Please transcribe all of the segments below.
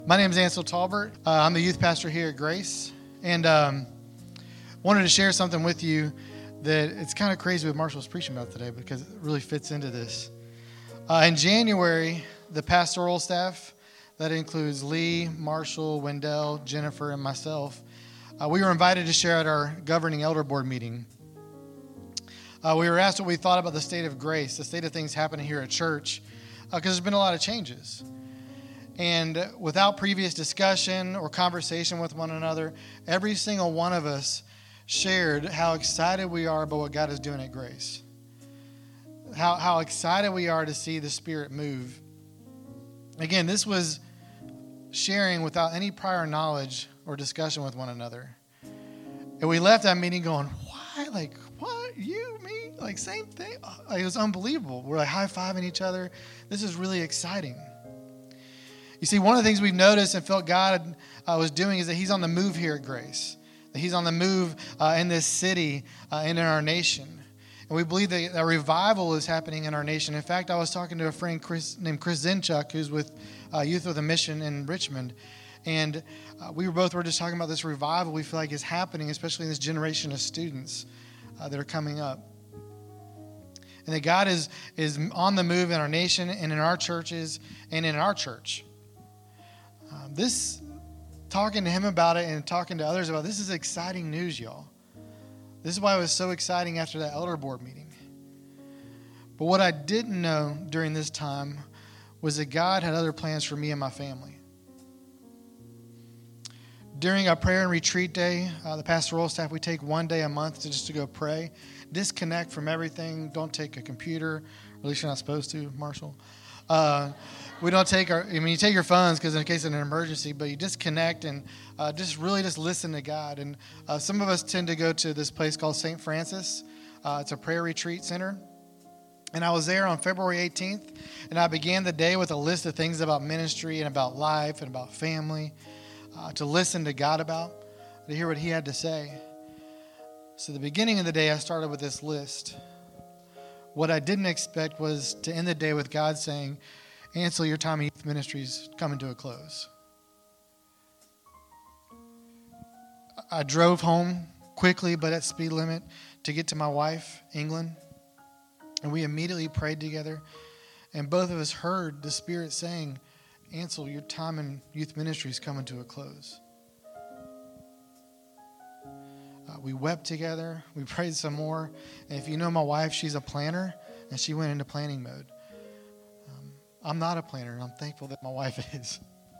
My name is Ansel Talbert. I'm the youth pastor here at Grace, and wanted to share something with you that it's kind of crazy what Marshall's preaching about today because it really fits into this. In January, the pastoral staff, that includes Lee, Marshall, Wendell, Jennifer, and myself, we were invited to share at our governing elder board meeting. We were asked what we thought about the state of Grace, the state of things happening here at church, because there's been a lot of changes. And without previous discussion or conversation with one another, every single one of us shared how excited we are about what God is doing at Grace. How excited we are to see the Spirit move. Again, this was sharing without any prior knowledge or discussion with one another. And we left that meeting going, why? Like, what? You, me? Like, same thing? It was unbelievable. We're like high-fiving each other. This is really exciting. You see, one of the things we've noticed and felt God was doing is that He's on the move here at Grace. That He's on the move in this city and in our nation. And we believe that a revival is happening in our nation. In fact, I was talking to a friend named Chris Zinchuk, who's with Youth with a Mission in Richmond. And we were just talking about this revival we feel like is happening, especially in this generation of students that are coming up. And that God is on the move in our nation and in our churches and in our church. Talking to him about it and talking to others about it, this is exciting news, y'all. This is why it was so exciting after that elder board meeting. But what I didn't know during this time was that God had other plans for me and my family. During our prayer and retreat day, the pastoral staff, we take one day a month to go pray. Disconnect from everything. Don't take a computer. Or at least you're not supposed to, Marshall. We don't take you take your phones because in case of an emergency, but you disconnect and just listen to God. And some of us tend to go to this place called St. Francis. It's a prayer retreat center. And I was there on February 18th, and I began the day with a list of things about ministry and about life and about family to listen to God about, to hear what He had to say. So the beginning of the day, I started with this list. What I didn't expect was to end the day with God saying, Ansel, your time in youth ministry is coming to a close. I drove home quickly, but at speed limit, to get to my wife, England. And we immediately prayed together. And both of us heard the Spirit saying, Ansel, your time in youth ministry is coming to a close. We wept together. We prayed some more. And if you know my wife, she's a planner, and she went into planning mode. I'm not a planner, and I'm thankful that my wife is.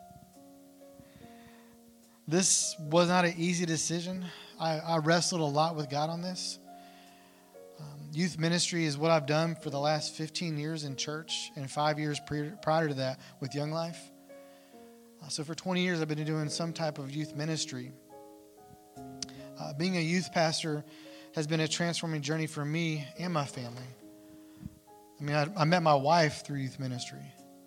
This was not an easy decision. I wrestled a lot with God on this. Youth ministry is what I've done for the last 15 years in church and 5 years prior to that with Young Life. So for 20 years, I've been doing some type of youth ministry. Being a youth pastor has been a transforming journey for me and my family. I met my wife through youth ministry.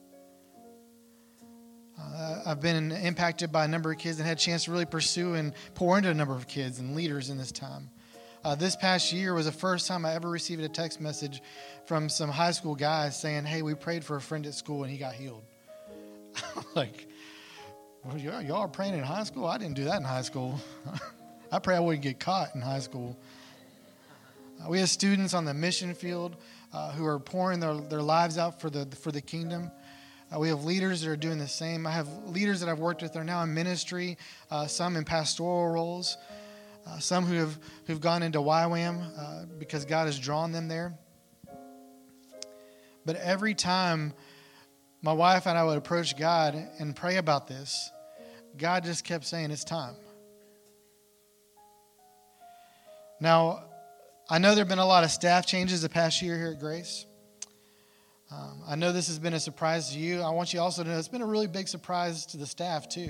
I've been impacted by a number of kids and had a chance to really pursue and pour into a number of kids and leaders in this time. This past year was the first time I ever received a text message from some high school guys saying, hey, we prayed for a friend at school and he got healed. Like, well, y'all are praying in high school? I didn't do that in high school. I pray I wouldn't get caught in high school. We have students on the mission field who are pouring their lives out for the kingdom. We have leaders that are doing the same. I have leaders that I've worked with that are now in ministry, some in pastoral roles, some who've gone into YWAM because God has drawn them there. But every time my wife and I would approach God and pray about this, God just kept saying, it's time. Now, I know there have been a lot of staff changes the past year here at Grace. I know this has been a surprise to you. I want you also to know it's been a really big surprise to the staff too.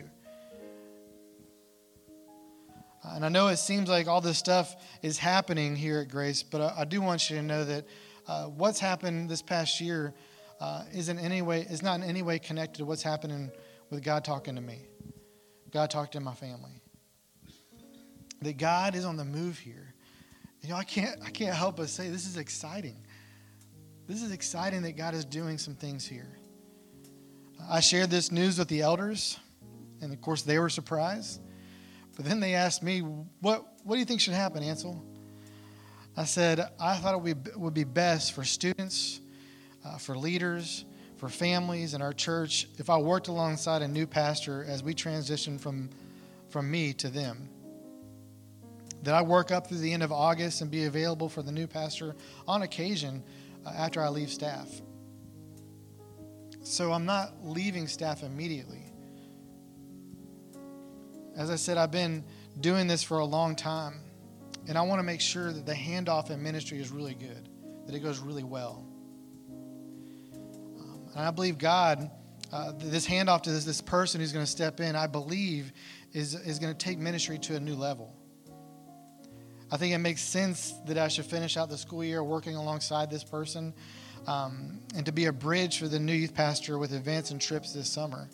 And I know it seems like all this stuff is happening here at Grace, but I do want you to know that what's happened this past year is not in any way connected to what's happening with God talking to me. God talked to my family. That God is on the move here. I can't help but say this is exciting. This is exciting that God is doing some things here. I shared this news with the elders And of course, they were surprised. But then they asked me, what do you think should happen, Ansel? I said, I thought it would be best for students, for leaders, for families in our church, if I worked alongside a new pastor as we transition from me to them. That I work up through the end of August and be available for the new pastor on occasion after I leave staff. So I'm not leaving staff immediately. As I said, I've been doing this for a long time, and I want to make sure that the handoff in ministry is really good, that it goes really well. And I believe God, this handoff to this person who's going to step in, I believe is going to take ministry to a new level. I think it makes sense that I should finish out the school year working alongside this person and to be a bridge for the new youth pastor with events and trips this summer.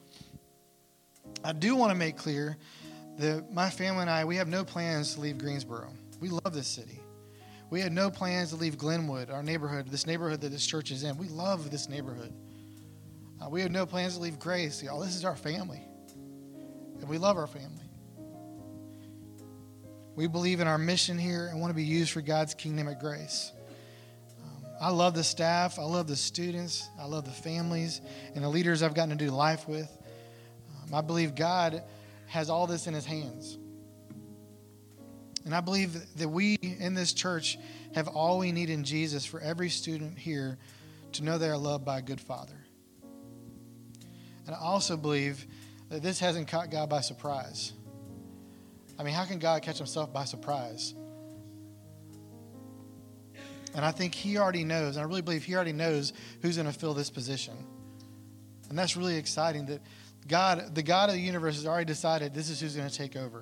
I do want to make clear that my family and I, we have no plans to leave Greensboro. We love this city. We had no plans to leave Glenwood, our neighborhood, this neighborhood that this church is in. We love this neighborhood. We had no plans to leave Grace. Y'all, this is our family. And we love our family. We believe in our mission here and want to be used for God's kingdom at Grace. I love the staff. I love the students. I love the families and the leaders I've gotten to do life with. I believe God has all this in his hands. And I believe that we in this church have all we need in Jesus for every student here to know they are loved by a good Father. And I also believe that this hasn't caught God by surprise. I mean, how can God catch himself by surprise? And I think he already knows, and I really believe he already knows who's going to fill this position. And that's really exciting that God, the God of the universe, has already decided this is who's going to take over.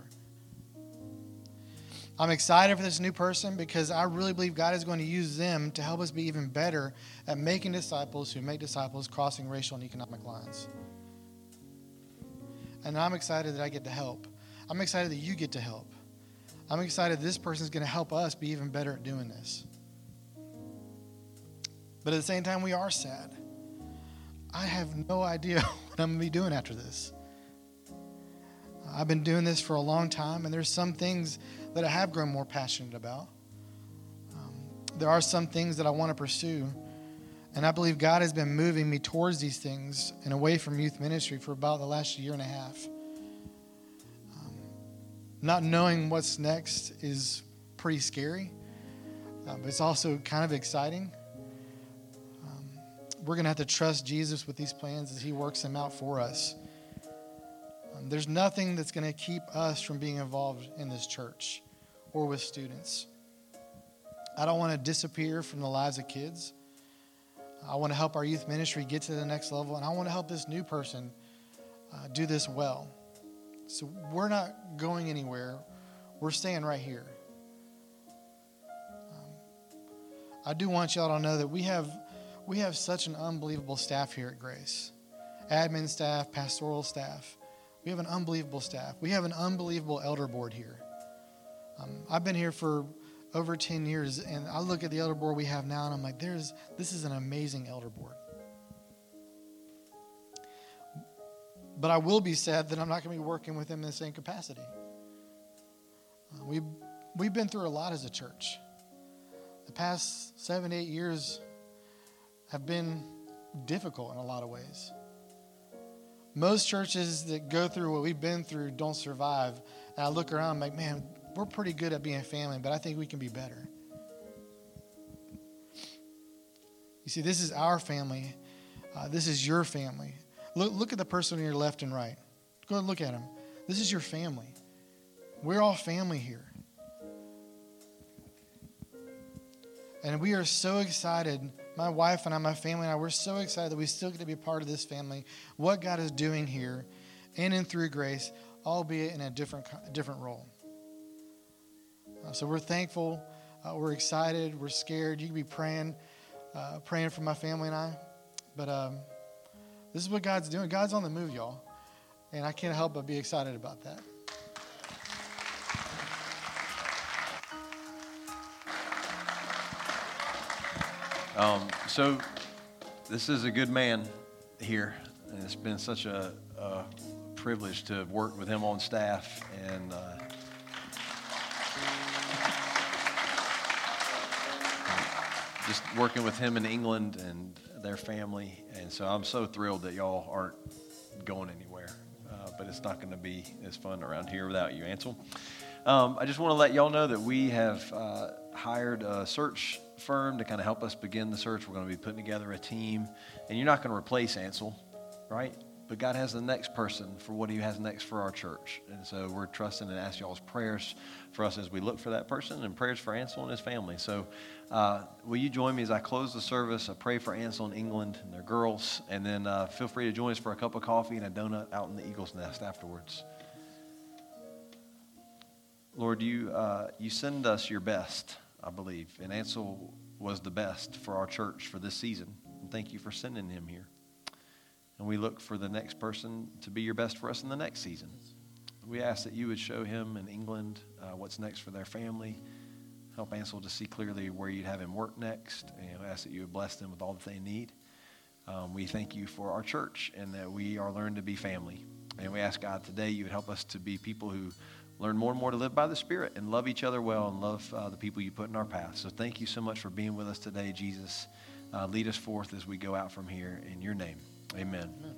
I'm excited for this new person because I really believe God is going to use them to help us be even better at making disciples who make disciples crossing racial and economic lines. And I'm excited that I get to help. I'm excited that you get to help. I'm excited this person is going to help us be even better at doing this. But at the same time, we are sad. I have no idea what I'm going to be doing after this. I've been doing this for a long time, and there's some things that I have grown more passionate about. There are some things that I want to pursue, and I believe God has been moving me towards these things and away from youth ministry for about the last year and a half. Not knowing what's next is pretty scary, but it's also kind of exciting. We're going to have to trust Jesus with these plans as he works them out for us. There's nothing that's going to keep us from being involved in this church or with students. I don't want to disappear from the lives of kids. I want to help our youth ministry get to the next level, and I want to help this new person do this well. So we're not going anywhere. We're staying right here. I do want y'all to know that we have such an unbelievable staff here at Grace. Admin staff, pastoral staff. We have an unbelievable staff. We have an unbelievable elder board here. I've been here for over 10 years, and I look at the elder board we have now, and I'm like, this is an amazing elder board. But I will be sad that I'm not going to be working with them in the same capacity. We've been through a lot as a church. The past 7 to 8 years have been difficult in a lot of ways. Most churches that go through what we've been through don't survive. And I look around and I'm like, man, we're pretty good at being a family, but I think we can be better. You see, this is our family. This is your family. Look at the person on your left and right. Go and look at him. This is your family. We're all family here. And we are so excited. My wife and I, my family and I, we're so excited that we still get to be a part of this family. What God is doing here in and through Grace, albeit in a different role. So we're thankful. We're excited. We're scared. You can be praying for my family and I. But this is what God's doing. God's on the move, y'all. And I can't help but be excited about that. So this is a good man here. And it's been such a privilege to have worked with him on staff, and just working with him in England and their family. And so I'm so thrilled that y'all aren't going anywhere. But it's not going to be as fun around here without you, Ansel. I just want to let y'all know that we have hired a search firm to kind of help us begin the search. We're going to be putting together a team. And you're not going to replace Ansel, right? But God has the next person for what he has next for our church. And so we're trusting and asking y'all's prayers for us as we look for that person, and prayers for Ansel and his family. So will you join me as I close the service? I pray for Ansel in England and their girls. And then feel free to join us for a cup of coffee and a donut out in the Eagle's Nest afterwards. Lord, you send us your best, I believe. And Ansel was the best for our church for this season. And thank you for sending him here. And we look for the next person to be your best for us in the next season. We ask that you would show him in England what's next for their family. Help Ansel to see clearly where you'd have him work next. And we ask that you would bless them with all that they need. We thank you for our church and that we are learned to be family. And we ask, God, today you would help us to be people who learn more and more to live by the Spirit and love each other well and love the people you put in our path. So thank you so much for being with us today, Jesus. Lead us forth as we go out from here in your name. Amen.